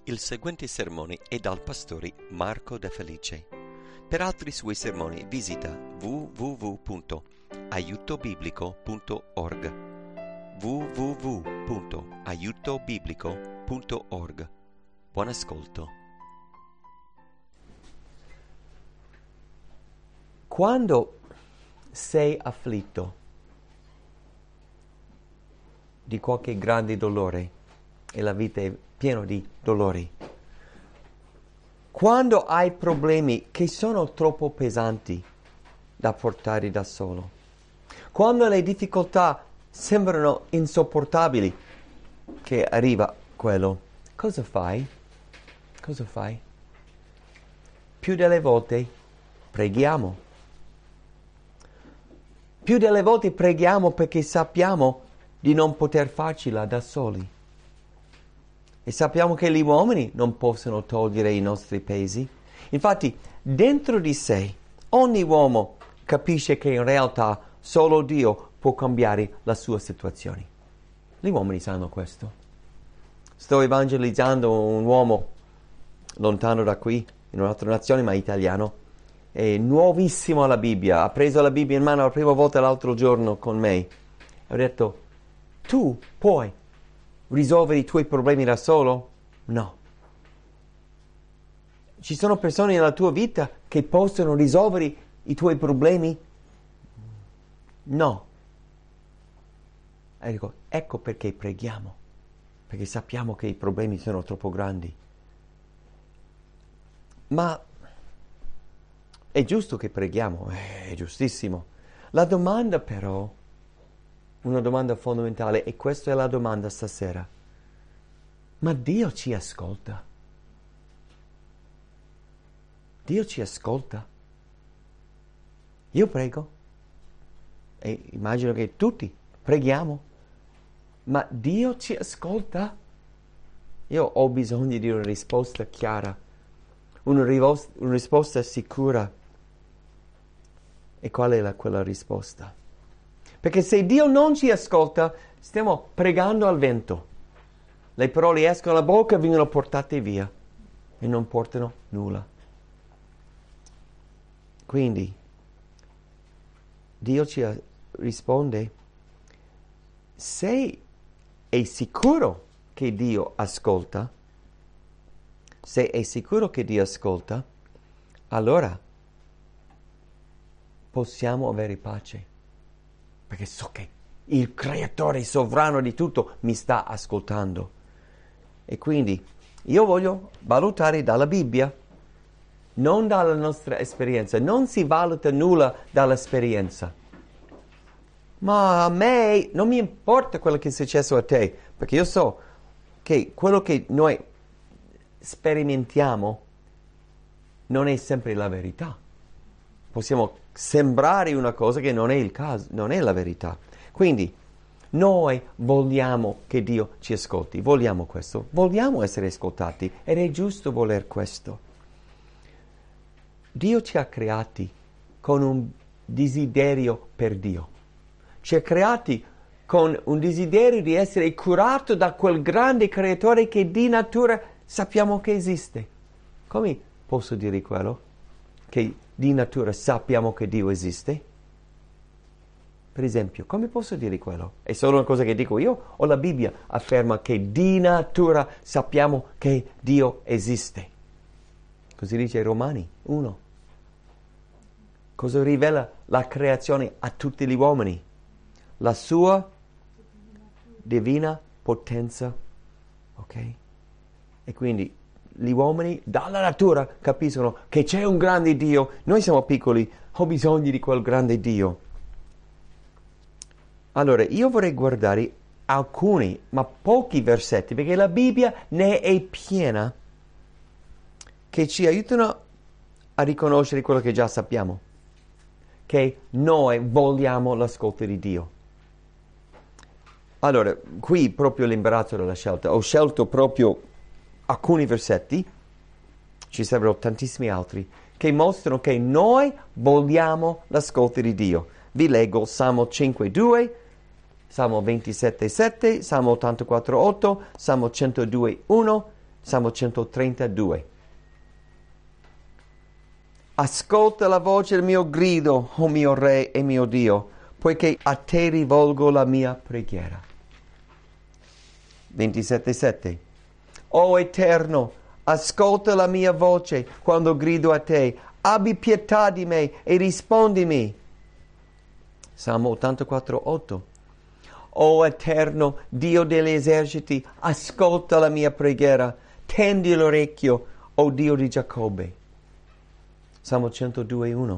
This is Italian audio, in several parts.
Il seguente sermone è dal pastore Marco De Felice. Per altri suoi sermoni visita www.aiutobiblico.org www.aiutobiblico.org. Buon ascolto. Quando sei afflitto di qualche grande dolore, e la vita è piena di dolori, quando hai problemi che sono troppo pesanti da portare da solo, quando le difficoltà sembrano insopportabili, che arriva quello, cosa fai? Cosa fai? Più delle volte preghiamo. Più delle volte preghiamo perché sappiamo di non poter farcela da soli. E sappiamo che gli uomini non possono togliere i nostri pesi. Infatti, dentro di sé, ogni uomo capisce che in realtà solo Dio può cambiare la sua situazione. Gli uomini sanno questo. Sto evangelizzando un uomo lontano da qui, in un'altra nazione, ma italiano. È nuovissimo alla Bibbia. Ha preso la Bibbia in mano la prima volta l'altro giorno con me. E ho detto, tu puoi risolvere i tuoi problemi da solo? No. Ci sono persone nella tua vita che possono risolvere i tuoi problemi? No. E dico, ecco perché preghiamo, perché sappiamo che i problemi sono troppo grandi. Ma è giusto che preghiamo, è giustissimo. La domanda però, una domanda fondamentale, e questa è la domanda stasera: ma Dio ci ascolta? Dio ci ascolta? Io prego, e immagino che tutti preghiamo, ma Dio ci ascolta? Io ho bisogno di una risposta chiara, una risposta sicura. E qual è quella risposta? Perché se Dio non ci ascolta, stiamo pregando al vento. Le parole escono dalla bocca e vengono portate via e non portano nulla. Quindi Dio ci risponde: se è sicuro che Dio ascolta, se è sicuro che Dio ascolta, allora possiamo avere pace. Perché so che il creatore sovrano di tutto mi sta ascoltando. E quindi io voglio valutare dalla Bibbia, non dalla nostra esperienza. Non si valuta nulla dall'esperienza. Ma a me non mi importa quello che è successo a te, perché io so che quello che noi sperimentiamo non è sempre la verità. Possiamo sembrare una cosa che non è il caso, non è la verità. Quindi noi vogliamo che Dio ci ascolti, vogliamo questo, vogliamo essere ascoltati ed è giusto voler questo. Dio ci ha creati con un desiderio per Dio. Ci ha creati con un desiderio di essere curato da quel grande creatore che di natura sappiamo che esiste. Come posso dire quello? Che di natura sappiamo che Dio esiste? Per esempio, come posso dire quello? È solo una cosa che dico io o la Bibbia afferma che di natura sappiamo che Dio esiste? Così dice Romani 1. Cosa rivela la creazione a tutti gli uomini? La sua divina potenza. Ok? E quindi gli uomini dalla natura capiscono che c'è un grande Dio. Noi siamo piccoli, ho bisogno di quel grande Dio. Allora, io vorrei guardare alcuni, ma pochi versetti, perché la Bibbia ne è piena, che ci aiutano a riconoscere quello che già sappiamo, che noi vogliamo l'ascolto di Dio. Allora, qui proprio l'imbarazzo della scelta. Ho scelto proprio alcuni versetti, ci sarebbero tantissimi altri, che mostrano che noi vogliamo l'ascolto di Dio. Vi leggo Salmo 5:2, Salmo 27:7, Salmo 84:8, Salmo 102:1, Salmo 132. Ascolta la voce del mio grido, o mio Re e mio Dio, poiché a te rivolgo la mia preghiera. 27,7. O Eterno, ascolta la mia voce quando grido a te, abbi pietà di me e rispondimi. Salmo 84,8. O Eterno, Dio degli eserciti, ascolta la mia preghiera, tendi l'orecchio, o Dio di Giacobbe. Salmo 102,1.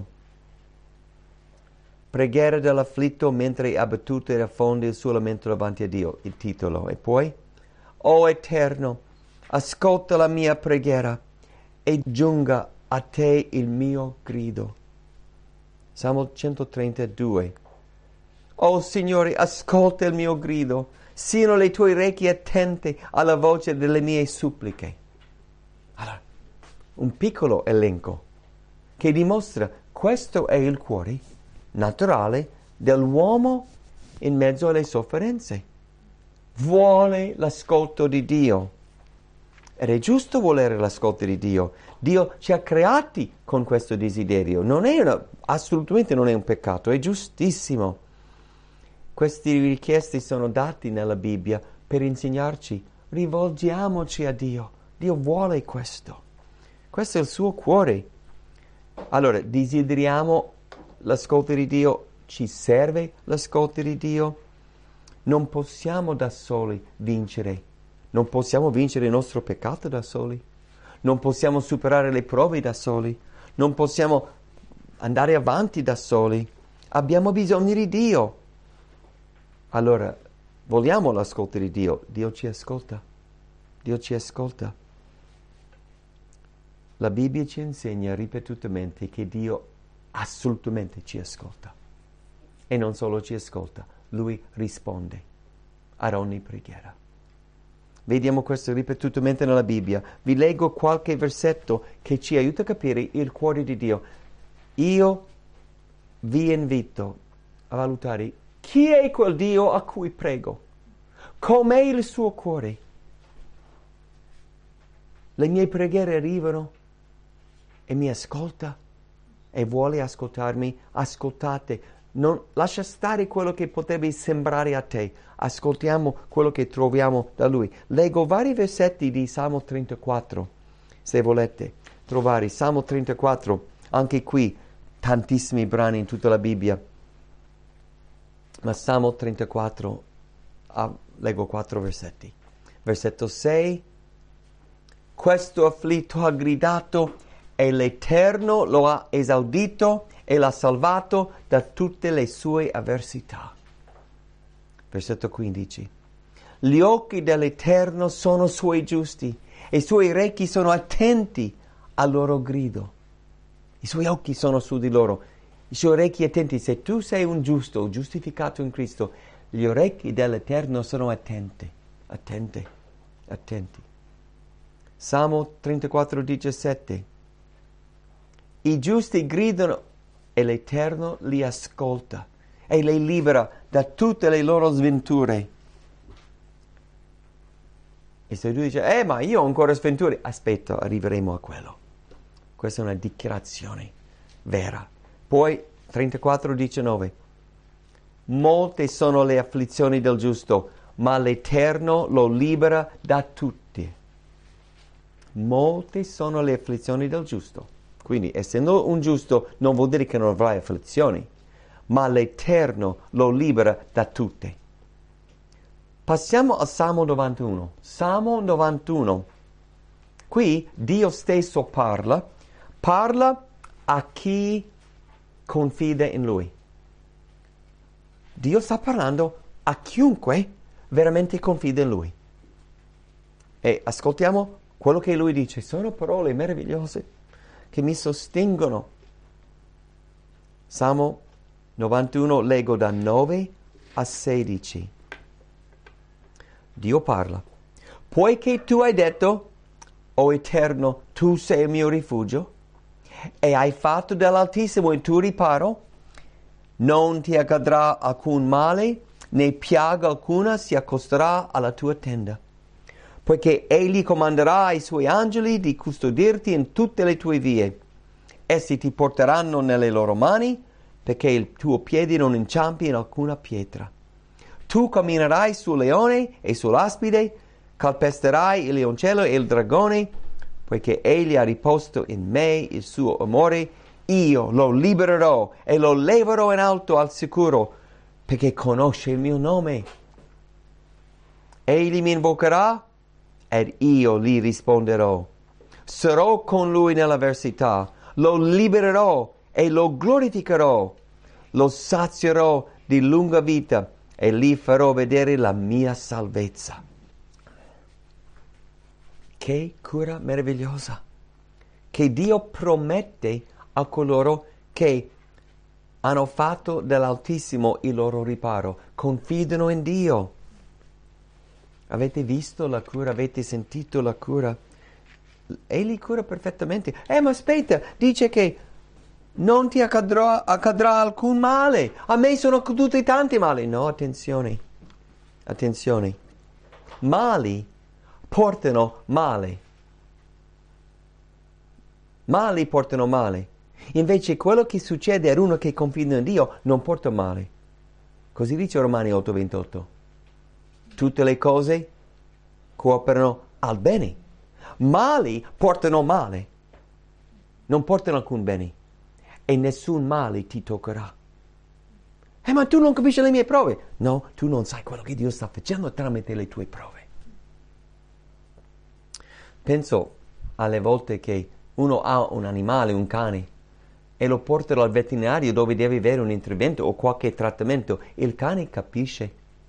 Preghiera dell'afflitto mentre è abbattuto e affonda il suo lamento davanti a Dio, il titolo. E poi, o Eterno, ascolta la mia preghiera e giunga a te il mio grido. Salmo 132. O Signore, ascolta il mio grido, siano le tue orecchie attente alla voce delle mie suppliche. Allora, un piccolo elenco che dimostra questo è il cuore naturale dell'uomo in mezzo alle sofferenze. Vuole l'ascolto di Dio. Ed è giusto volere l'ascolto di Dio. Dio ci ha creati con questo desiderio. Assolutamente non è un peccato, è giustissimo. Queste richieste sono date nella Bibbia per insegnarci, rivolgiamoci a Dio. Dio vuole questo. Questo è il suo cuore. Allora, desideriamo l'ascolto di Dio, ci serve l'ascolto di Dio. Non possiamo da soli vincere. Non possiamo vincere il nostro peccato da soli. Non possiamo superare le prove da soli. Non possiamo andare avanti da soli. Abbiamo bisogno di Dio. Allora, vogliamo l'ascolto di Dio. Dio ci ascolta. Dio ci ascolta. La Bibbia ci insegna ripetutamente che Dio assolutamente ci ascolta. E non solo ci ascolta, Lui risponde ad ogni preghiera. Vediamo questo ripetutamente nella Bibbia. Vi leggo qualche versetto che ci aiuta a capire il cuore di Dio. Io vi invito a valutare chi è quel Dio a cui prego. Com'è il suo cuore? Le mie preghiere arrivano e mi ascolta e vuole ascoltarmi. Ascoltate, non lascia stare quello che potrebbe sembrare a te. Ascoltiamo quello che troviamo da Lui. Leggo vari versetti di Salmo 34, se volete trovare. Salmo 34, anche qui tantissimi brani in tutta la Bibbia. Ma Salmo 34, leggo 4 versetti. Versetto 6. Questo afflitto ha gridato e l'Eterno lo ha esaudito e l'ha salvato da tutte le sue avversità. Versetto 15. Gli occhi dell'Eterno sono suoi giusti e i suoi orecchi sono attenti al loro grido. I suoi occhi sono su di loro, i suoi orecchi attenti. Se tu sei un giusto, giustificato in Cristo, gli orecchi dell'Eterno sono attenti. Salmo 34, 17. I giusti gridano e l'Eterno li ascolta e li libera da tutte le loro sventure. E se tu dici, ma io ho ancora sventure, aspetta, arriveremo a quello. Questa è una dichiarazione vera. Poi 34, 19. Molte sono le afflizioni del giusto, ma l'Eterno lo libera da tutte. Molte sono le afflizioni del giusto. Quindi, essendo un giusto, non vuol dire che non avrai afflizioni, ma l'Eterno lo libera da tutte. Passiamo al Salmo 91. Salmo 91. Qui Dio stesso parla a chi confida in Lui. Dio sta parlando a chiunque veramente confida in Lui. E ascoltiamo quello che Lui dice. Sono parole meravigliose che mi sostengono. Salmo 91, leggo da 9 a 16. Dio parla. Poiché tu hai detto, o Eterno, tu sei il mio rifugio, e hai fatto dell'Altissimo il tuo riparo, non ti accadrà alcun male, né piaga alcuna si accosterà alla tua tenda. poiché egli comanderà ai suoi angeli di custodirti in tutte le tue vie. Essi ti porteranno nelle loro mani, perché il tuo piede non inciampi in alcuna pietra. Tu camminerai sul leone e sull'aspide, calpesterai il leoncello e il dragone, poiché egli ha riposto in me il suo amore. Io lo libererò e lo leverò in alto al sicuro, perché conosce il mio nome. Egli mi invocherà ed io gli risponderò. Sarò con lui nell'avversità, lo libererò e lo glorificherò. Lo sazierò di lunga vita e gli farò vedere la mia salvezza. Che cura meravigliosa che Dio promette a coloro che hanno fatto dell'Altissimo il loro riparo, confidano in Dio. Avete visto la cura? Avete sentito la cura? Egli cura perfettamente. Ma aspetta, dice che non ti accadrà alcun male. A me sono accaduti tanti mali. No, attenzione. Mali portano male. Mali portano male. Invece quello che succede ad uno che confida in Dio non porta male. Così dice Romani 8:28. Tutte le cose cooperano al bene. Mali portano male. Non portano alcun bene. E nessun male ti toccherà. Ma tu non capisci le mie prove. No, tu non sai quello che Dio sta facendo tramite le tue prove. Penso alle volte che uno ha un animale, un cane, e lo portano al veterinario dove deve avere un intervento o qualche trattamento. Il cane capisce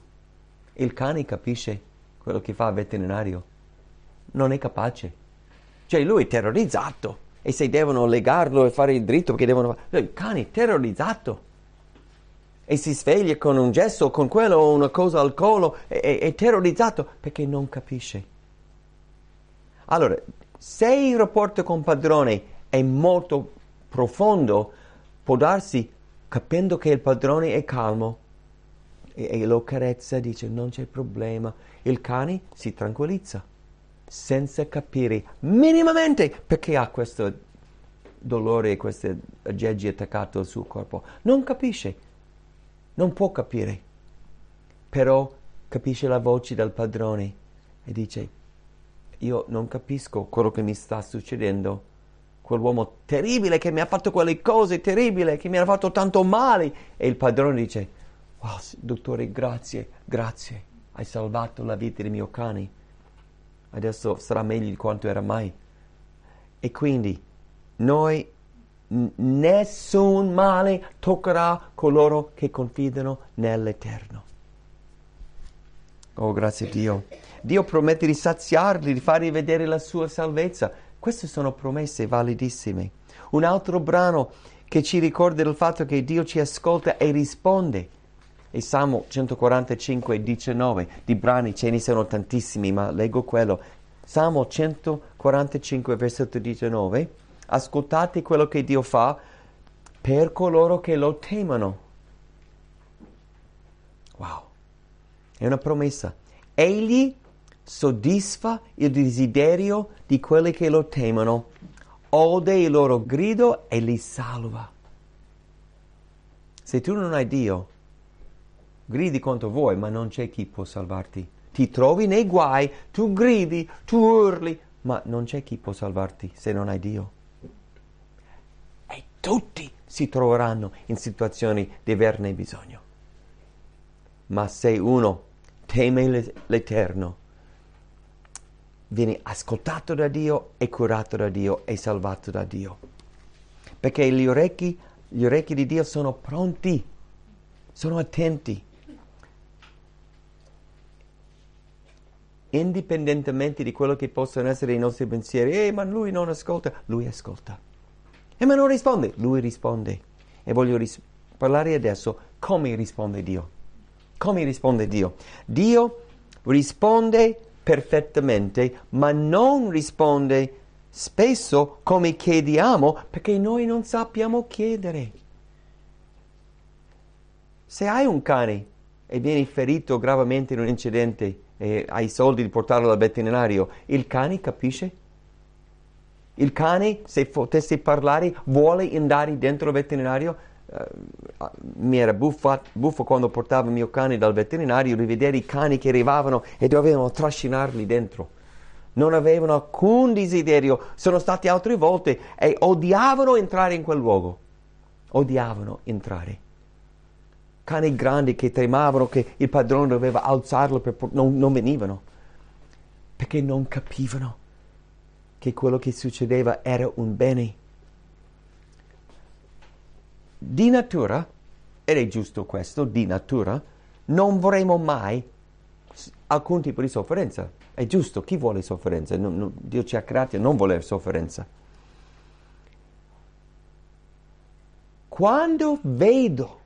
quello che fa il veterinario. Non è capace. Cioè lui è terrorizzato. E se devono legarlo e fare il dritto perché devono fare... Il cane è terrorizzato. E si sveglia con un gesso, con quello o una cosa al collo. È terrorizzato perché non capisce. Allora, se il rapporto con padrone è molto profondo, può darsi, capendo che il padrone è calmo, e lo carezza, dice non c'è problema, il cane si tranquillizza, senza capire minimamente perché ha questo dolore e queste aggeggi attaccato al suo corpo. Non capisce, non può capire, però capisce la voce del padrone e dice: io non capisco quello che mi sta succedendo. Quell'uomo terribile che mi ha fatto quelle cose terribili, che mi ha fatto tanto male. E il padrone dice: wow, dottore, grazie, hai salvato la vita del mio cane. Adesso sarà meglio di quanto era mai. E quindi noi, nessun male toccherà coloro che confidano nell'Eterno. Oh, grazie a Dio. Dio promette di saziarli, di fargli vedere la sua salvezza. Queste sono promesse validissime. Un altro brano che ci ricorda del fatto che Dio ci ascolta e risponde è Salmo 145, 19. Di brani ce ne sono tantissimi, ma leggo quello. Salmo 145, versetto 19. Ascoltate quello che Dio fa per coloro che lo temono. Wow, è una promessa. Egli soddisfa il desiderio di quelli che lo temono, ode il loro grido e li salva. Se tu non hai Dio, gridi quanto vuoi, ma non c'è chi può salvarti. Ti trovi nei guai, tu gridi, tu urli, ma non c'è chi può salvarti se non hai Dio. E tutti si troveranno in situazioni di averne bisogno. Ma se uno teme l'Eterno, viene ascoltato da Dio e curato da Dio e salvato da Dio. Perché gli orecchi di Dio sono pronti, sono attenti. Indipendentemente di quello che possono essere i nostri pensieri, ma lui non ascolta, lui ascolta. Ma non risponde, lui risponde. E voglio parlare adesso come risponde Dio. Come risponde Dio? Dio risponde perfettamente, ma non risponde spesso come chiediamo, perché noi non sappiamo chiedere. Se hai un cane e vieni ferito gravemente in un incidente e hai i soldi di portarlo dal veterinario, il cane capisce? Il cane, se potessi parlare, vuole andare dentro il veterinario? Mi era buffo quando portavo il mio cane dal veterinario, rivedere i cani che arrivavano e dovevano trascinarli dentro. Non avevano alcun desiderio. Sono stati altre volte e odiavano entrare in quel luogo. Odiavano entrare. Cani grandi che tremavano, che il padrone doveva alzarlo, non venivano. Perché non capivano che quello che succedeva era un bene. Di natura, ed è giusto questo, di natura, non vorremmo mai alcun tipo di sofferenza. È giusto, chi vuole sofferenza? Dio ci ha creati a non voler sofferenza. Quando vedo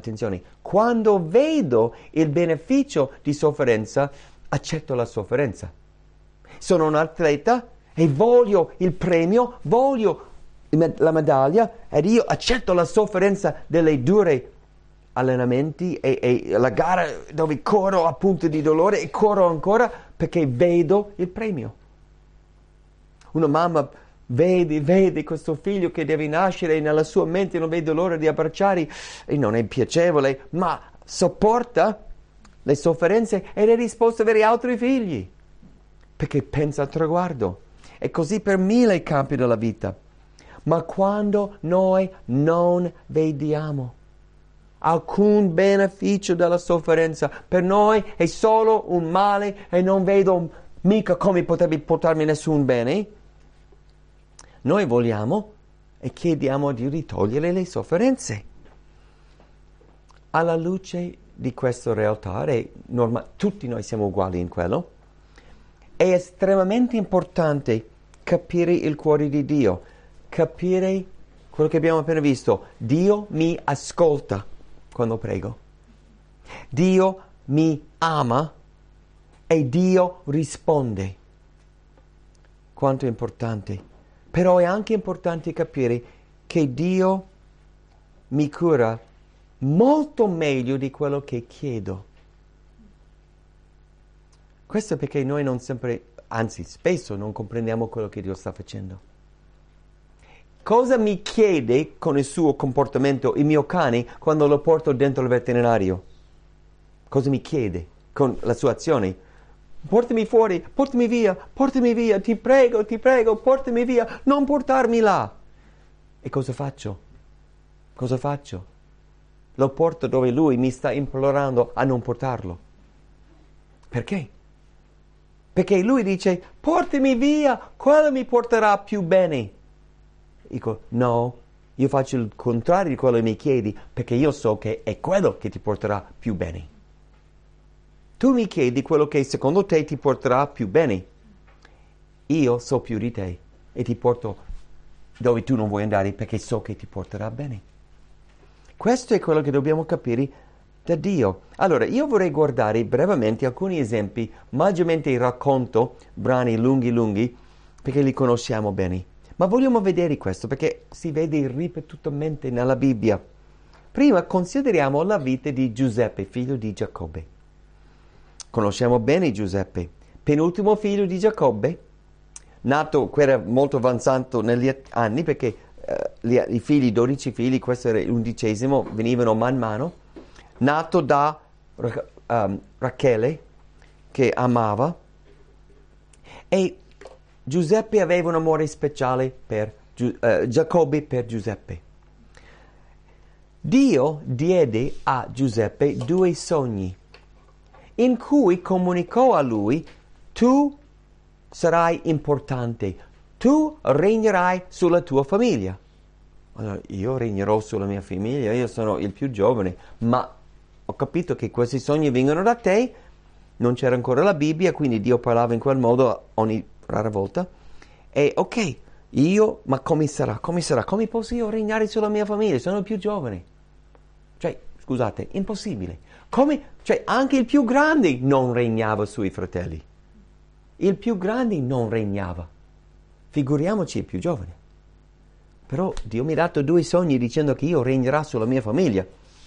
il beneficio di sofferenza, accetto la sofferenza. Sono un atleta e voglio il premio, voglio la medaglia, ed io accetto la sofferenza delle dure allenamenti e la gara dove corro a punto di dolore e corro ancora perché vedo il premio. Una mamma vede questo figlio che deve nascere e nella sua mente non vede l'ora di abbracciare e non è piacevole, ma sopporta le sofferenze ed è disposto ad avere altri figli perché pensa al traguardo. E così per 1000 campi della vita. Ma quando noi non vediamo alcun beneficio della sofferenza, per noi è solo un male e non vedo mica come potrebbe portarmi nessun bene, noi vogliamo e chiediamo a Dio di togliere le sofferenze. Alla luce di questa realtà, tutti noi siamo uguali in quello, è estremamente importante capire il cuore di Dio, capire quello che abbiamo appena visto. Dio mi ascolta quando prego. Dio mi ama e Dio risponde. Quanto è importante. Però è anche importante capire che Dio mi cura molto meglio di quello che chiedo. Questo perché noi non sempre, anzi spesso non comprendiamo quello che Dio sta facendo. Cosa mi chiede con il suo comportamento il mio cane quando lo porto dentro il veterinario? Cosa mi chiede con la sua azione? Portami fuori, portami via, ti prego, portami via, non portarmi là. E cosa faccio? Lo porto dove lui mi sta implorando a non portarlo. Perché? Perché lui dice, portami via, quello mi porterà più bene. Dico, no, io faccio il contrario di quello che mi chiedi, perché io so che è quello che ti porterà più bene. Tu mi chiedi quello che secondo te ti porterà più bene. Io so più di te e ti porto dove tu non vuoi andare perché so che ti porterà bene. Questo è quello che dobbiamo capire da Dio. Allora, io vorrei guardare brevemente alcuni esempi, maggiormente racconto brani lunghi, perché li conosciamo bene. Ma vogliamo vedere questo perché si vede ripetutamente nella Bibbia. Prima consideriamo la vita di Giuseppe, figlio di Giacobbe. Conosciamo bene Giuseppe, penultimo figlio di Giacobbe, nato, era molto avanzato negli anni perché i figli, 12 figli, questo era l'11°, venivano man mano, nato da Rachele, che amava, e Giuseppe aveva un amore speciale per Giacobbe per Giuseppe. Dio diede a Giuseppe 2 sogni in cui comunicò a lui: tu sarai importante, tu regnerai sulla tua famiglia. Allora, io regnerò sulla mia famiglia, io sono il più giovane, ma ho capito che questi sogni vengono da te, non c'era ancora la Bibbia, quindi Dio parlava in quel modo ogni rara volta, e ok, ma come sarà? Come posso io regnare sulla mia famiglia? Sono il più giovane. Cioè, scusate, impossibile. Anche il più grande non regnava sui fratelli. Il più grande non regnava. Figuriamoci il più giovane. Però Dio mi ha dato 2 sogni dicendo che io regnerò sulla mia famiglia.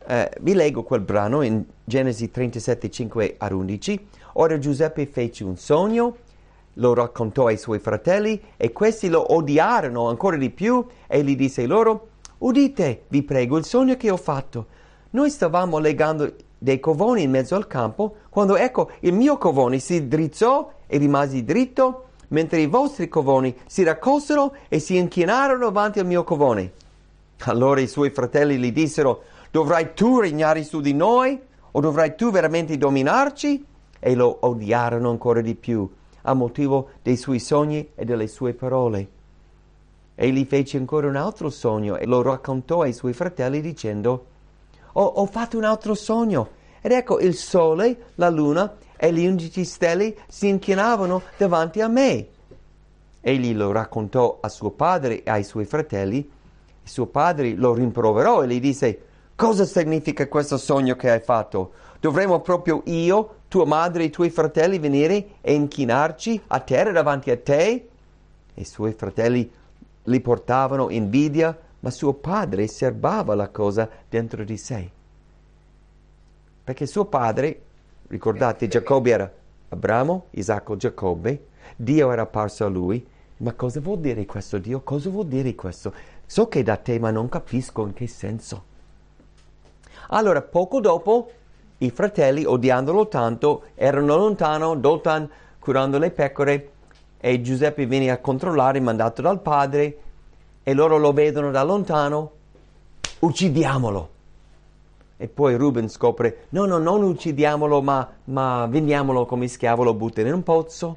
vi leggo quel brano in Genesi 37, 5 a 11. Ora Giuseppe fece un sogno, lo raccontò ai suoi fratelli e questi lo odiarono ancora di più e gli disse loro: udite, vi prego, il sogno che ho fatto. Noi stavamo legando dei covoni in mezzo al campo, quando ecco il mio covone si drizzò e rimase dritto, mentre i vostri covoni si raccolsero e si inchinarono davanti al mio covone. Allora i suoi fratelli gli dissero: dovrai tu regnare su di noi? O dovrai tu veramente dominarci? E lo odiarono ancora di più, a motivo dei suoi sogni e delle sue parole. Egli fece ancora un altro sogno e lo raccontò ai suoi fratelli dicendo: ho fatto un altro sogno, ed ecco il sole, la luna e gli 11 stelle si inchinavano davanti a me. Egli lo raccontò a suo padre e ai suoi fratelli. Suo padre lo rimproverò e gli disse: cosa significa questo sogno che hai fatto? Dovremmo proprio io, tua madre e i tuoi fratelli venire e inchinarci a terra davanti a te? E i suoi fratelli li portavano invidia, ma suo padre serbava la cosa dentro di sé. Perché suo padre, ricordate, Giacobbe era Abramo, Isacco, Giacobbe, Dio era apparso a lui. Ma cosa vuol dire questo, Dio? Cosa vuol dire questo? So che è da te, ma non capisco in che senso. Allora, poco dopo, i fratelli, odiandolo tanto, erano lontano, Dotan, curando le pecore, e Giuseppe viene a controllare, mandato dal padre, e loro lo vedono da lontano: uccidiamolo. E poi Ruben scopre: no, non uccidiamolo, ma vendiamolo come schiavo, lo buttano in un pozzo.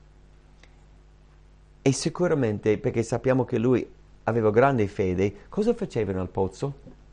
E sicuramente, perché sappiamo che lui aveva grande fede, cosa faceva nel pozzo?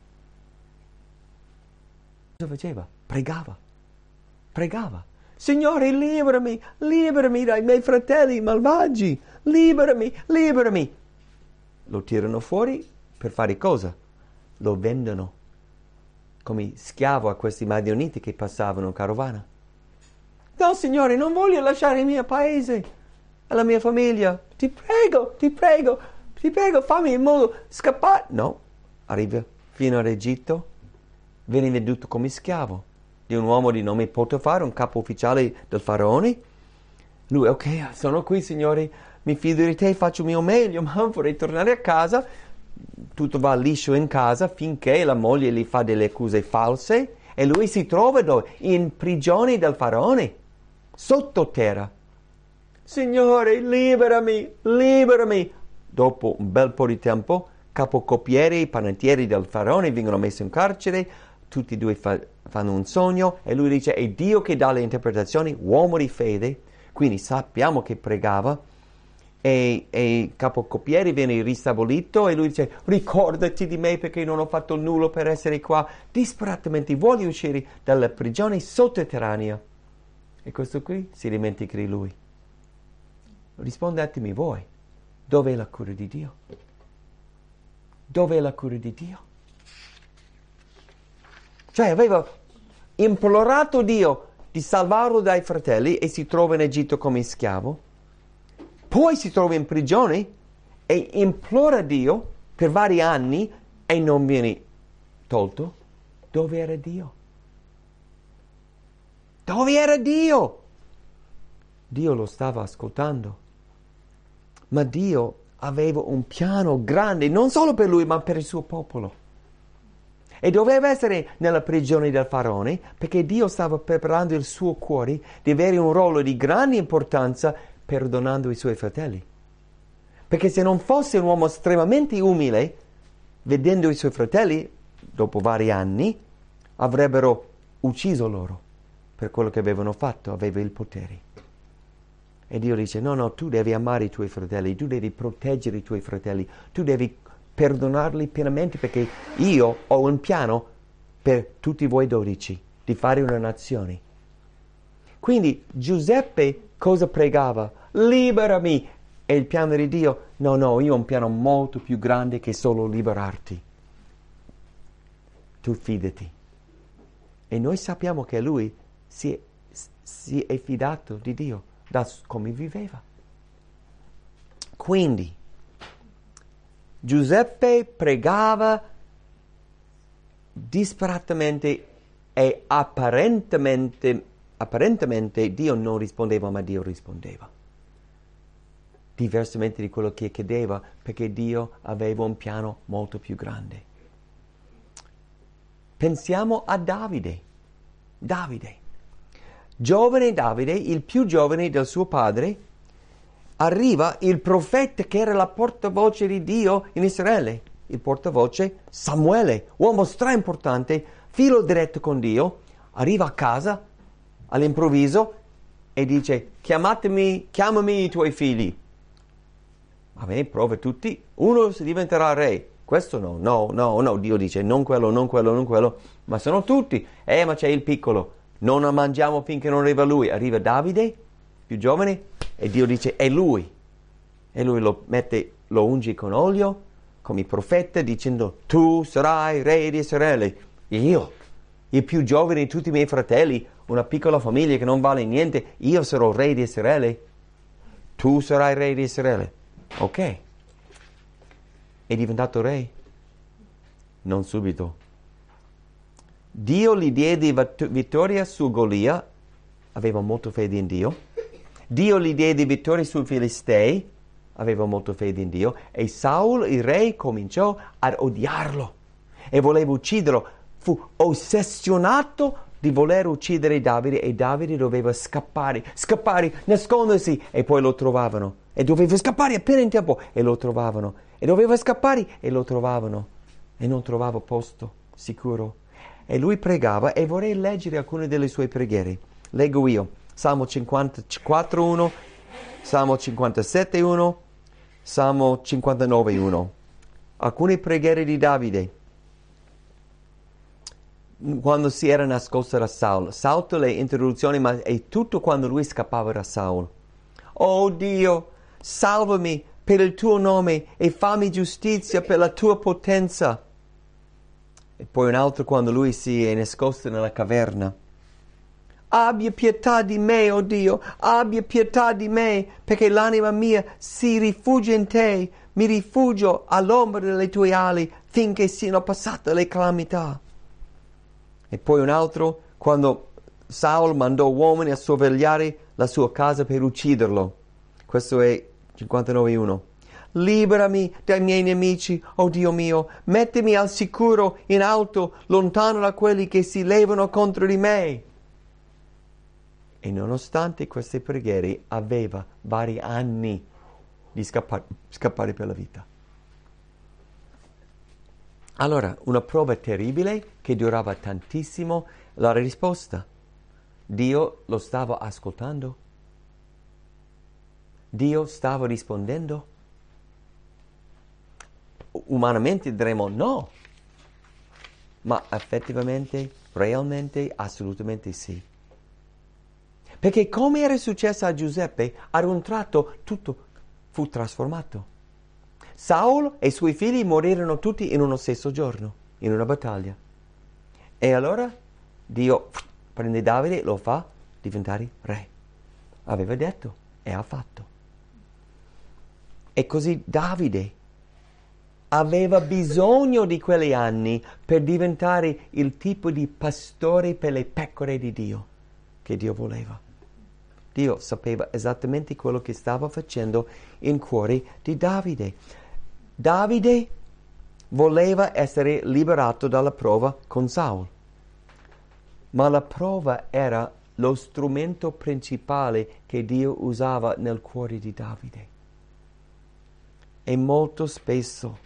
Cosa faceva? Pregava. Signore, liberami dai miei fratelli malvagi, liberami. Lo tirano fuori per fare cosa? Lo vendono come schiavo a questi madianiti che passavano in carovana. No, Signore, non voglio lasciare il mio paese e la mia famiglia. Ti prego, fammi in modo scappare. No, arriva fino all'Egitto, viene venduto come schiavo di un uomo di nome Potifar, un capo ufficiale del faraone. Lui: ok, sono qui, Signore, mi fido di te, faccio il mio meglio, ma vorrei tornare a casa. Tutto va liscio in casa finché la moglie gli fa delle accuse false e lui si trova in prigione del faraone, sottoterra. Signore, liberami. Dopo un bel po' di tempo, capocoppieri e panettieri del faraone vengono messi in carcere, tutti e due fanno un sogno e lui dice: è Dio che dà le interpretazioni, uomo di fede, quindi sappiamo che pregava. E il capocoppiere viene ristabolito e lui dice: ricordati di me perché non ho fatto nulla per essere qua. Disperatamente vuole uscire dalla prigione sotterranea. E questo qui si dimentica di lui. Rispondetemi voi: dov'è la cura di Dio? Dov'è la cura di Dio? Cioè aveva implorato Dio di salvarlo dai fratelli e si trova in Egitto come schiavo. Poi si trova in prigione e implora Dio per vari anni e non viene tolto. Dove era Dio? Dove era Dio? Dio lo stava ascoltando. Ma Dio aveva un piano grande, non solo per lui, ma per il suo popolo. E doveva essere nella prigione del faraone, perché Dio stava preparando il suo cuore di avere un ruolo di grande importanza, perdonando i suoi fratelli. Perché se non fosse un uomo estremamente umile, vedendo i suoi fratelli, dopo vari anni, avrebbero ucciso loro per quello che avevano fatto, aveva il potere. E Dio dice: no, tu devi amare i tuoi fratelli, tu devi proteggere i tuoi fratelli, tu devi perdonarli pienamente, perché io ho un piano per tutti voi 12, di fare una nazione. Quindi Giuseppe cosa pregava? Liberami! E il piano di Dio: no, io ho un piano molto più grande che solo liberarti. Tu fidati. E noi sappiamo che lui si è fidato di Dio da come viveva. Quindi Giuseppe pregava disperatamente e apparentemente Dio non rispondeva, ma Dio rispondeva. Diversamente di quello che chiedeva, perché Dio aveva un piano molto più grande. Pensiamo a Davide. Giovane Davide, il più giovane del suo padre, arriva il profeta che era la portavoce di Dio in Israele, il portavoce Samuele, uomo straimportante, filo diretto con Dio, arriva a casa all'improvviso e dice: chiamami i tuoi figli. Va bene, prova tutti, uno diventerà re. Questo no, Dio dice non quello, ma sono tutti. Ma c'è il piccolo, non lo mangiamo finché non arriva lui. Arriva Davide, più giovane, e Dio dice è lui. E lui lo unge con olio, come profeta, dicendo: tu sarai re di Israele. Io, il più giovane di tutti i miei fratelli, una piccola famiglia che non vale niente, io sarò re di Israele. Tu sarai re di Israele. Ok. È diventato re? Non subito. Dio gli diede vittoria su Golia, aveva molta fede in Dio. Dio gli diede vittoria sui Filistei, aveva molta fede in Dio. E Saul, il re, cominciò ad odiarlo e voleva ucciderlo. Fu ossessionato di voler uccidere Davide e Davide doveva scappare, nascondersi, e poi lo trovavano. E doveva scappare appena in tempo e lo trovavano. E doveva scappare e lo trovavano. E non trovava posto sicuro. E lui pregava, e vorrei leggere alcune delle sue preghiere. Leggo io. Salmo 54:1, Salmo 57:1, Salmo 59:1. Alcune preghiere di Davide quando si era nascosto da Saul. Salto le introduzioni, ma è tutto quando lui scappava da Saul. Oh Dio, salvami per il tuo nome e fammi giustizia per la tua potenza. E poi un altro quando lui si è nascosto nella caverna. Abbia pietà di me, oh Dio, abbia pietà di me, perché l'anima mia si rifugia in te. Mi rifugio all'ombra delle tue ali finché siano passate le calamità. E poi un altro quando Saul mandò uomini a sorvegliare la sua casa per ucciderlo. Questo è 59:1. Liberami dai miei nemici, oh Dio mio, mettimi al sicuro in alto, lontano da quelli che si levano contro di me. E nonostante queste preghiere aveva vari anni di scappare per la vita. Allora, una prova terribile che durava tantissimo, la risposta: Dio lo stava ascoltando? Dio stava rispondendo? Umanamente diremo no, ma effettivamente, realmente, assolutamente sì. Perché come era successo a Giuseppe, ad un tratto tutto fu trasformato. Saul e i suoi figli morirono tutti in uno stesso giorno, in una battaglia. E allora Dio prende Davide e lo fa diventare re. Aveva detto e ha fatto. E così Davide aveva bisogno di quegli anni per diventare il tipo di pastore per le pecore di Dio che Dio voleva. Dio sapeva esattamente quello che stava facendo in cuore di Davide. Davide voleva essere liberato dalla prova con Saul, ma la prova era lo strumento principale che Dio usava nel cuore di Davide. E molto spesso,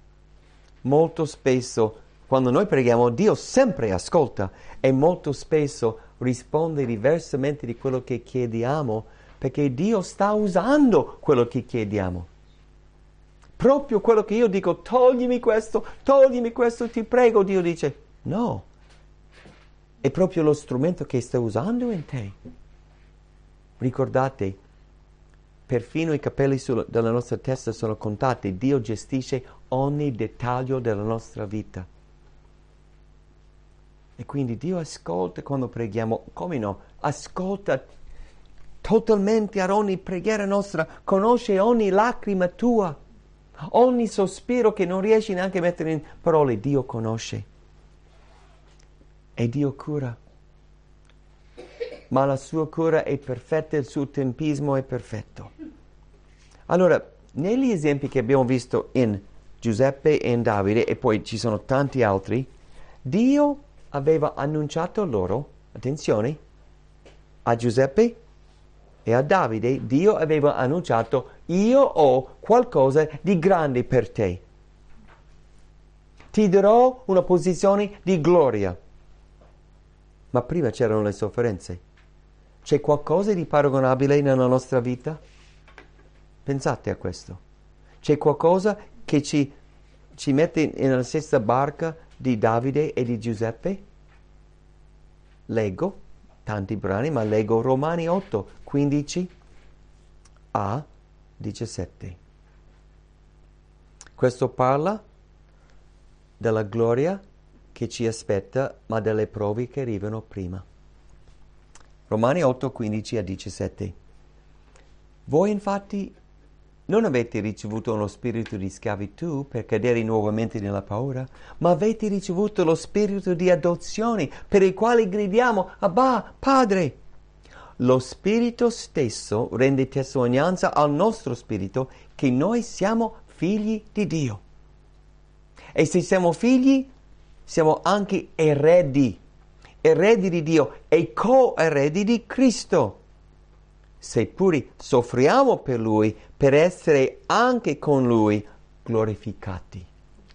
quando noi preghiamo, Dio sempre ascolta e molto spesso risponde diversamente di quello che chiediamo, perché Dio sta usando quello che chiediamo. Proprio quello che io dico: toglimi questo, ti prego, Dio dice no. È proprio lo strumento che sta usando in te. Ricordate, perfino i capelli della nostra testa sono contati. Dio gestisce ogni dettaglio della nostra vita. E quindi Dio ascolta quando preghiamo. Come no? Ascolta totalmente a ogni preghiera nostra. Conosce ogni lacrima tua. Ogni sospiro che non riesci neanche a mettere in parole, Dio conosce. e Dio cura. Ma la sua cura è perfetta, il suo tempismo è perfetto. Allora, negli esempi che abbiamo visto in Giuseppe e in Davide, e poi ci sono tanti altri, Dio aveva annunciato loro, attenzione, a Giuseppe e a Davide, Dio aveva annunciato: io ho qualcosa di grande per te. Ti darò una posizione di gloria. Ma prima c'erano le sofferenze. C'è qualcosa di paragonabile nella nostra vita? Pensate a questo. C'è qualcosa che ci mette nella stessa barca di Davide e di Giuseppe? Leggo tanti brani, ma leggo Romani 8, 15 a 17. Questo parla della gloria che ci aspetta, ma delle prove che arrivano prima. Romani 8, 15 a 17. Voi infatti non avete ricevuto uno spirito di schiavitù per cadere nuovamente nella paura, ma avete ricevuto lo spirito di adozione, per il quale gridiamo: Abba, Padre! Lo Spirito stesso rende testimonianza al nostro spirito che noi siamo figli di Dio. E se siamo figli, siamo anche eredi di Dio e co-eredi di Cristo. Seppure soffriamo per Lui, per essere anche con Lui glorificati.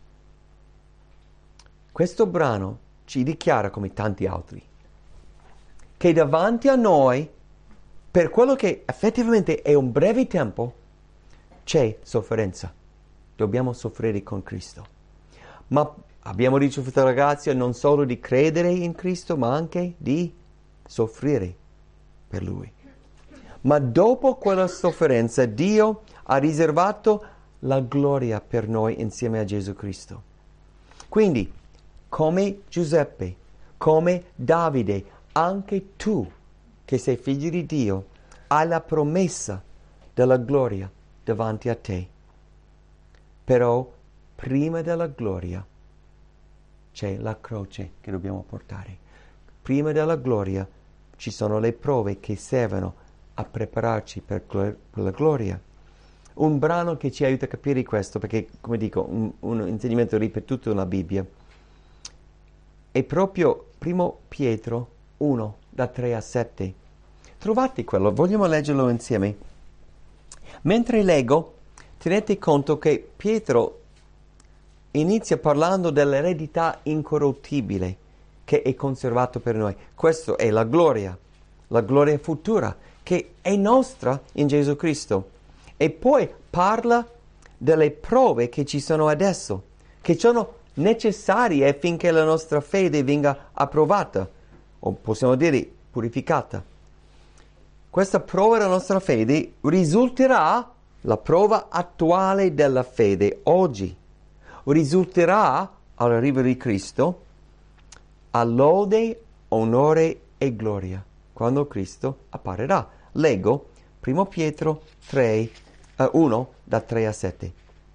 Questo brano ci dichiara, come tanti altri, che davanti a noi, per quello che effettivamente è un breve tempo, c'è sofferenza. Dobbiamo soffrire con Cristo. Ma abbiamo ricevuto la grazia non solo di credere in Cristo, ma anche di soffrire per Lui. Ma dopo quella sofferenza Dio ha riservato la gloria per noi insieme a Gesù Cristo. Quindi, come Giuseppe, come Davide, anche tu, che sei figlio di Dio, hai la promessa della gloria davanti a te. Però, prima della gloria, c'è la croce che dobbiamo portare. Prima della gloria ci sono le prove che servono a prepararci per la gloria. Un brano che ci aiuta a capire questo, perché, come dico, un insegnamento ripetuto nella Bibbia, è proprio 1 Pietro 1, da 3 a 7. Trovate quello, vogliamo leggerlo insieme? Mentre leggo, tenete conto che Pietro inizia parlando dell'eredità incorruttibile che è conservato per noi. Questa è la gloria futura, che è nostra in Gesù Cristo. E poi parla delle prove che ci sono adesso, che sono necessarie affinché la nostra fede venga approvata, o possiamo dire purificata. Questa prova della nostra fede risulterà la prova attuale della fede oggi. Risulterà all'arrivo di Cristo a lode, onore e gloria quando Cristo apparirà. Leggo 1 Pietro 1 da 3 a 7.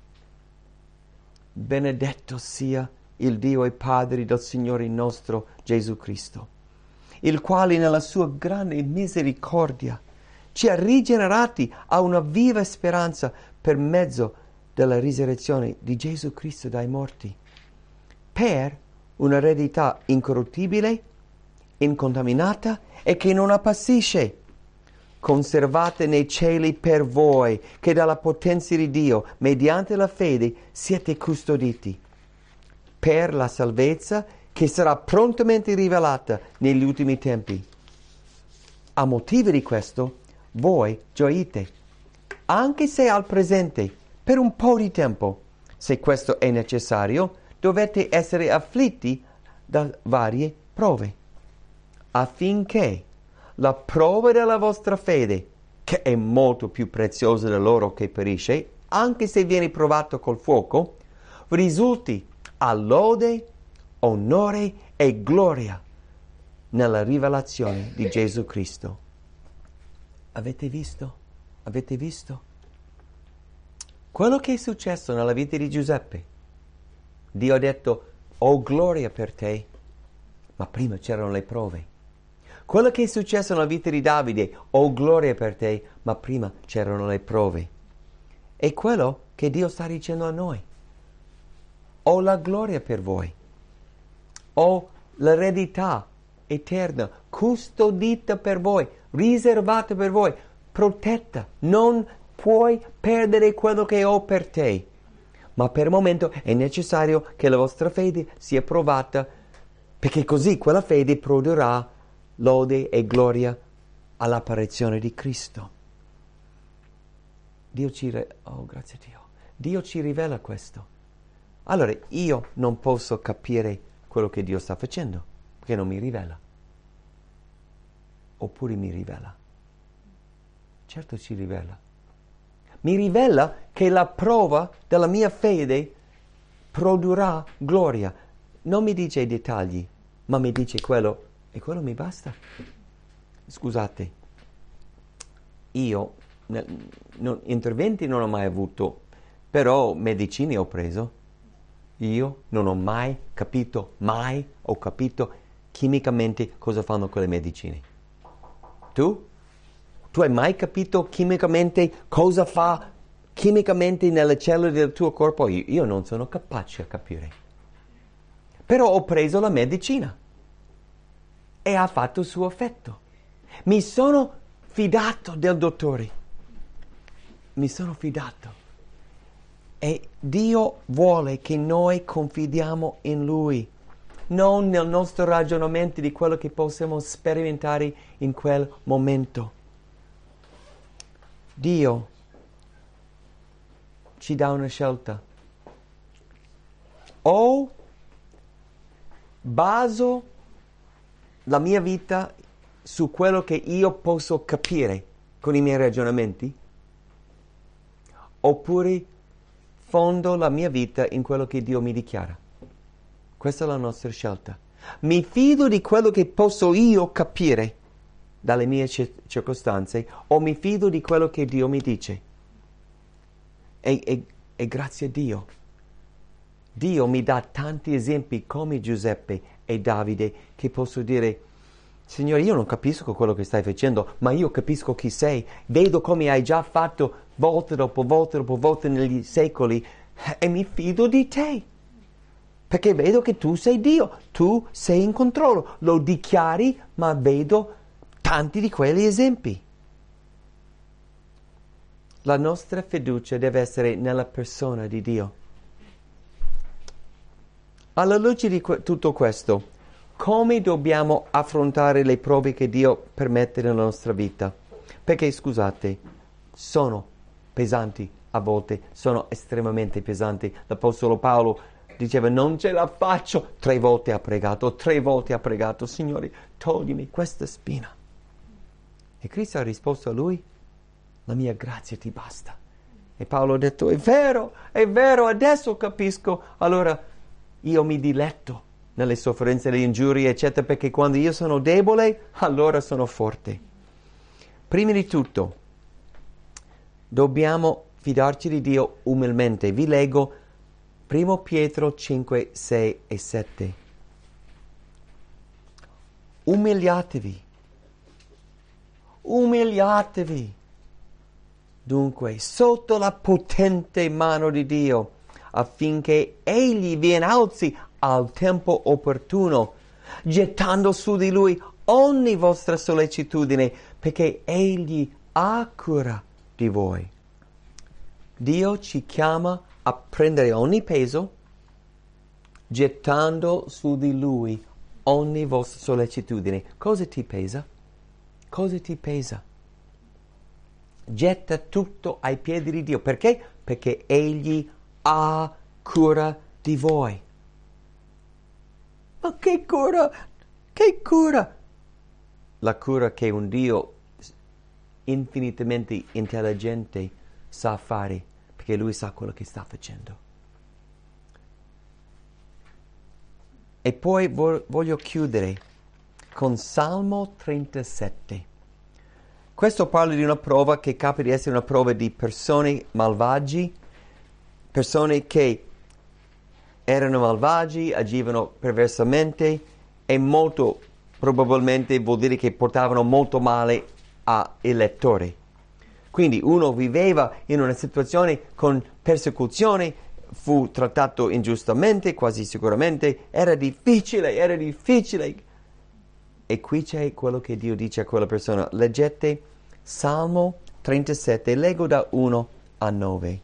Benedetto sia il Dio e Padre del Signore nostro Gesù Cristo, il quale nella sua grande misericordia ci ha rigenerati a una viva speranza per mezzo della risurrezione di Gesù Cristo dai morti, per un'eredità incorruttibile, incontaminata e che non appassisce, conservate nei cieli per voi, che dalla potenza di Dio, mediante la fede, siete custoditi, per la salvezza che sarà prontamente rivelata negli ultimi tempi. A motivo di questo, voi gioite, anche se al presente, per un po' di tempo, se questo è necessario, dovete essere afflitti da varie prove, affinché la prova della vostra fede, che è molto più preziosa dell'oro che perisce, anche se viene provato col fuoco, risulti a lode, onore e gloria nella rivelazione di Gesù Cristo. Avete visto? Avete visto? Quello che è successo nella vita di Giuseppe. Dio ha detto: ho gloria per te, ma prima c'erano le prove. Quello che è successo nella vita di Davide, gloria per te, ma prima c'erano le prove. È quello che Dio sta dicendo a noi. Ho la gloria per voi. Ho l'eredità eterna, custodita per voi, riservata per voi, protetta. Non puoi perdere quello che ho per te. Ma per il momento è necessario che la vostra fede sia provata, perché così quella fede produrrà lode e gloria all'apparizione di Cristo. Grazie a Dio. Dio ci rivela questo. Allora io non posso capire quello che Dio sta facendo, perché non mi rivela. Oppure mi rivela. Certo ci rivela. Mi rivela che la prova della mia fede produrrà gloria. Non mi dice i dettagli, ma mi dice quello, e quello mi basta. Scusate, io interventi non ho mai avuto, però medicine ho preso. Io non ho mai capito chimicamente cosa fanno quelle medicine. Tu? Tu hai mai capito chimicamente cosa fa chimicamente nelle cellule del tuo corpo? Io non sono capace a capire. Però ho preso la medicina e ha fatto il suo effetto. Mi sono fidato del dottore. Mi sono fidato. E Dio vuole che noi confidiamo in Lui, non nel nostro ragionamento di quello che possiamo sperimentare in quel momento. Dio ci dà una scelta. O baso la mia vita su quello che io posso capire con i miei ragionamenti, oppure fondo la mia vita in quello che Dio mi dichiara. Questa è la nostra scelta. Mi fido di quello che posso io capire dalle mie circostanze, o mi fido di quello che Dio mi dice. E grazie a Dio. Dio mi dà tanti esempi come Giuseppe e Davide che posso dire: Signore, io non capisco quello che stai facendo, ma io capisco chi sei. Vedo come hai già fatto volta dopo volta dopo volta negli secoli e mi fido di te. Perché vedo che tu sei Dio, tu sei in controllo. Lo dichiari, ma vedo tanti di quegli esempi. La nostra fiducia deve essere nella persona di Dio. Alla luce di tutto questo, come dobbiamo affrontare le prove che Dio permette nella nostra vita? Perché, scusate, sono pesanti a volte, sono estremamente pesanti. L'Apostolo Paolo diceva: non ce la faccio. 3 volte ha pregato, Signore, toglimi questa spina. E Cristo ha risposto a lui: la mia grazia ti basta. E Paolo ha detto: è vero, adesso capisco. Allora io mi diletto nelle sofferenze, le ingiurie, eccetera, perché quando io sono debole, allora sono forte. Prima di tutto, dobbiamo fidarci di Dio umilmente. Vi leggo 1 Pietro 5, 6 e 7. Umiliatevi dunque sotto la potente mano di Dio, affinché Egli vi innalzi al tempo opportuno, gettando su di Lui ogni vostra sollecitudine, perché Egli ha cura di voi. Dio ci chiama a prendere ogni peso, gettando su di Lui ogni vostra sollecitudine. Cosa ti pesa? Getta tutto ai piedi di Dio. Perché? Perché Egli ha cura di voi. Ma che cura? La cura che un Dio infinitamente intelligente sa fare, perché Lui sa quello che sta facendo. E poi voglio chiudere con Salmo 37. Questo parla di una prova che capita di essere una prova di persone malvagi, persone che erano malvagi, agivano perversamente e molto probabilmente vuol dire che portavano molto male al lettore. Quindi uno viveva in una situazione con persecuzione, fu trattato ingiustamente, quasi sicuramente, era difficile. E qui c'è quello che Dio dice a quella persona. Leggete Salmo 37, leggo da 1 a 9.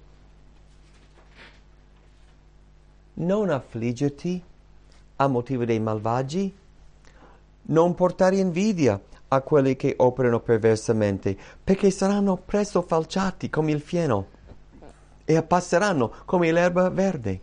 Non affliggerti a motivo dei malvagi, non portare invidia a quelli che operano perversamente, perché saranno presto falciati come il fieno e appasseranno come l'erba verde.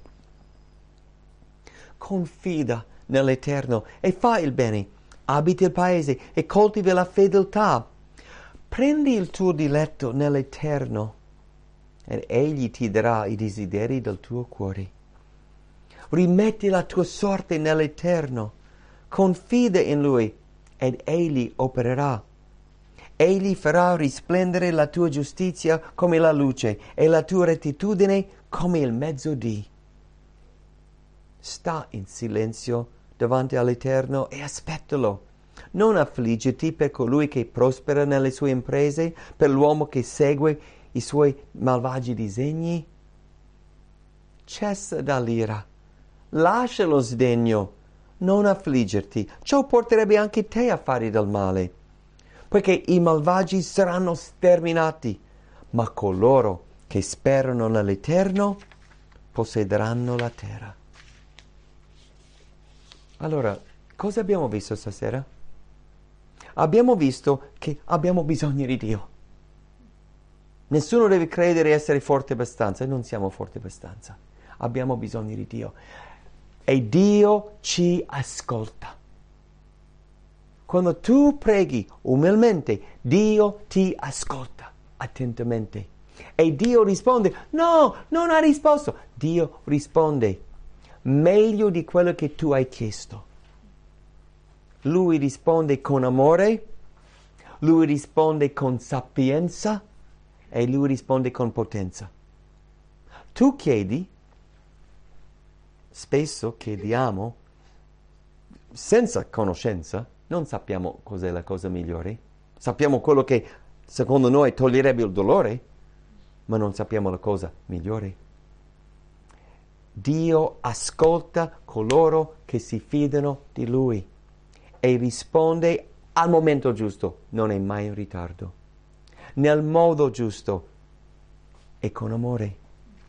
Confida nell'Eterno e fai il bene, abiti il paese e coltivi la fedeltà. Prendi il tuo diletto nell'Eterno ed Egli ti darà i desideri del tuo cuore. Rimetti la tua sorte nell'Eterno, confida in Lui ed Egli opererà. Egli farà risplendere la tua giustizia come la luce e la tua rettitudine come il mezzodì. Sta in silenzio davanti all'Eterno e aspettalo. Non affliggerti per colui che prospera nelle sue imprese, per l'uomo che segue i suoi malvagi disegni. Cessa dall'ira, lascia lo sdegno, non affliggerti. Ciò porterebbe anche te a fare del male, poiché i malvagi saranno sterminati, ma coloro che sperano nell'Eterno possederanno la terra. Allora, cosa abbiamo visto stasera? Abbiamo visto che abbiamo bisogno di Dio. Nessuno deve credere di essere forte abbastanza, e non siamo forti abbastanza. Abbiamo bisogno di Dio. E Dio ci ascolta. Quando tu preghi umilmente, Dio ti ascolta attentamente. E Dio risponde, no, non ha risposto. Dio risponde meglio di quello che tu hai chiesto. Lui risponde con amore, Lui risponde con sapienza e Lui risponde con potenza. Tu chiedi, spesso chiediamo, senza conoscenza, non sappiamo cos'è la cosa migliore. Sappiamo quello che secondo noi toglierebbe il dolore, ma non sappiamo la cosa migliore. Dio ascolta coloro che si fidano di Lui e risponde al momento giusto, non è mai in ritardo, nel modo giusto e con amore.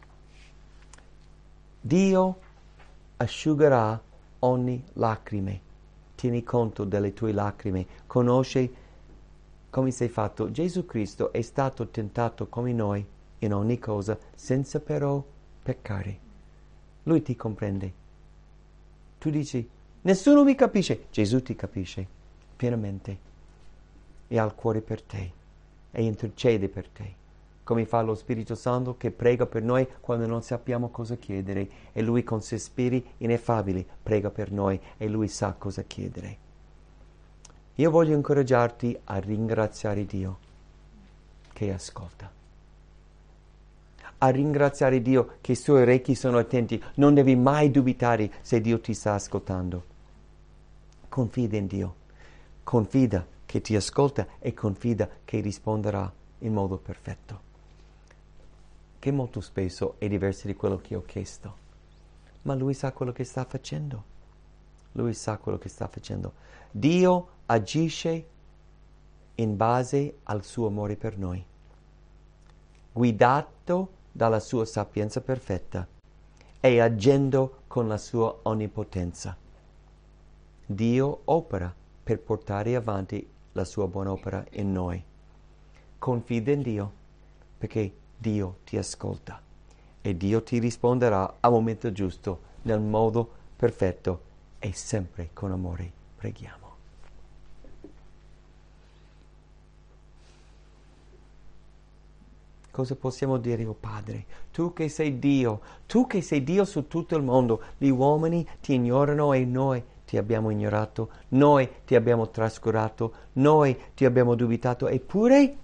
Dio asciugherà ogni lacrime. Tieni conto delle tue lacrime, conosci come sei fatto. Gesù Cristo è stato tentato come noi in ogni cosa, senza però peccare. Lui ti comprende. Tu dici, nessuno mi capisce. Gesù ti capisce pienamente e ha il cuore per te e intercede per te, come fa lo Spirito Santo che prega per noi quando non sappiamo cosa chiedere, e Lui con sospiri ineffabili prega per noi e Lui sa cosa chiedere. Io voglio incoraggiarti a ringraziare Dio che ascolta, a ringraziare Dio che i suoi orecchi sono attenti. Non devi mai dubitare se Dio ti sta ascoltando. Confida in Dio, confida che ti ascolta e confida che risponderà in modo perfetto, che molto spesso è diverso di quello che ho chiesto, ma Lui sa quello che sta facendo. Lui sa quello che sta facendo. Dio agisce in base al suo amore per noi, guidato dalla sua sapienza perfetta e agendo con la sua onnipotenza. Dio opera per portare avanti la sua buona opera in noi. Confida in Dio, perché Dio ti ascolta e Dio ti risponderà al momento giusto, nel modo perfetto e sempre con amore. Preghiamo. Cosa possiamo dire, oh Padre? Tu che sei Dio su tutto il mondo, gli uomini ti ignorano e noi ti abbiamo ignorato, noi ti abbiamo trascurato, noi ti abbiamo dubitato, eppure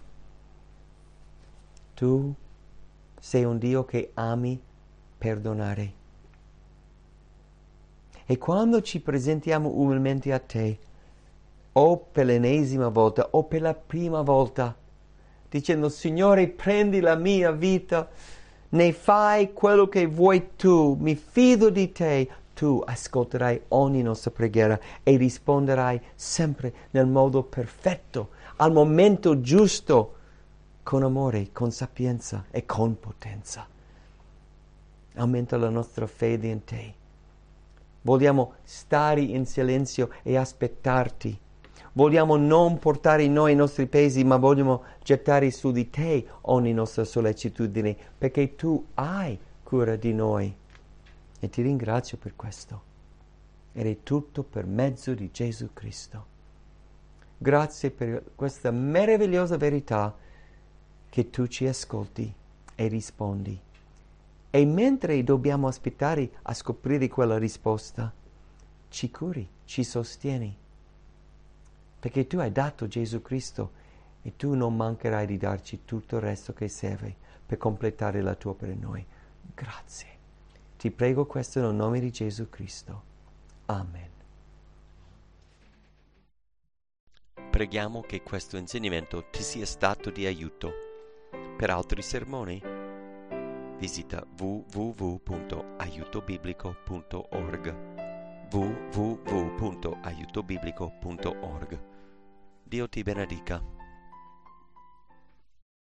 tu sei un Dio che ami perdonare. E quando ci presentiamo umilmente a te, o per l'ennesima volta o per la prima volta, dicendo: Signore, prendi la mia vita, ne fai quello che vuoi tu, mi fido di te, tu ascolterai ogni nostra preghiera e risponderai sempre nel modo perfetto, al momento giusto, con amore, con sapienza e con potenza. Aumenta la nostra fede in te. Vogliamo stare in silenzio e aspettarti. Vogliamo non portare in noi i nostri pesi, ma vogliamo gettare su di te ogni nostra sollecitudine, perché tu hai cura di noi. E ti ringrazio per questo. Ed è tutto per mezzo di Gesù Cristo. Grazie per questa meravigliosa verità che tu ci ascolti e rispondi. E mentre dobbiamo aspettare a scoprire quella risposta, ci curi, ci sostieni. Perché tu hai dato Gesù Cristo e tu non mancherai di darci tutto il resto che serve per completare la tua opera in noi. Grazie. Ti prego questo nel nome di Gesù Cristo. Amen. Preghiamo che questo insegnamento ti sia stato di aiuto. Per altri sermoni, visita www.aiutobiblico.org www.aiutobiblico.org. Dio ti benedica.